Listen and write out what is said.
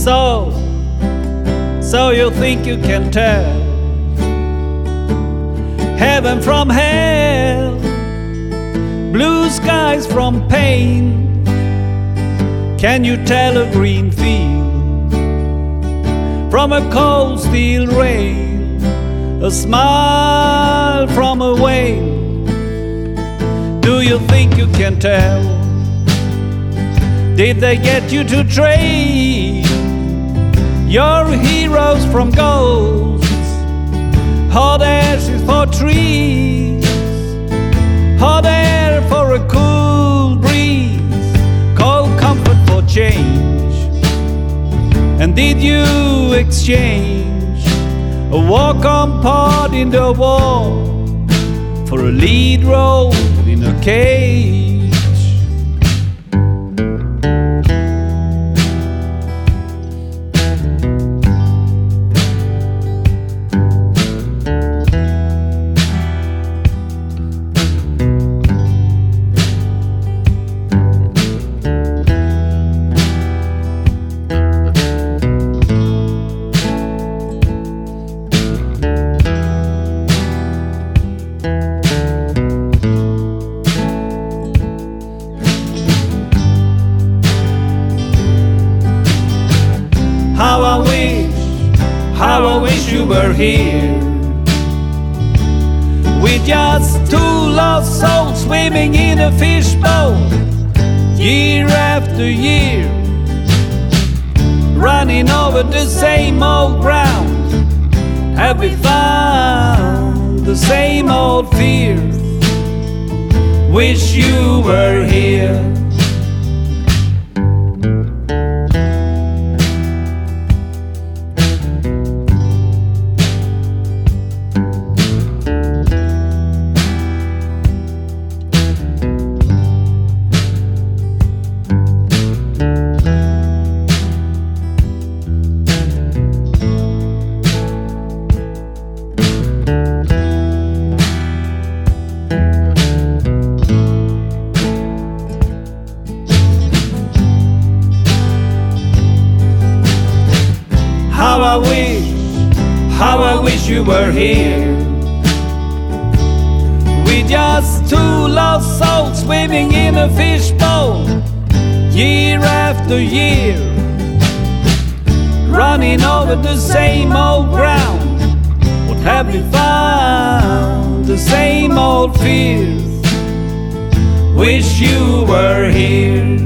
So you think you can tell heaven from hell, blue skies from pain? Can you tell a green field from a cold steel rail, a smile from a whale? Do you think you can tell? Did they get you to trade your heroes from ghosts, hot ashes for trees, hot air for a cool breeze, cold comfort for change? And did you exchange a walk-on part in the wall for a lead role in a cage? How I wish you were here, with just two lost souls swimming in a fishbowl, year after year, running over the same old ground. Have we found the same old fears? Wish you were here. How I wish you were here, with just two lost souls swimming in a fishbowl, year after year, running over the same old ground. What have we found? The same old fears. Wish you were here.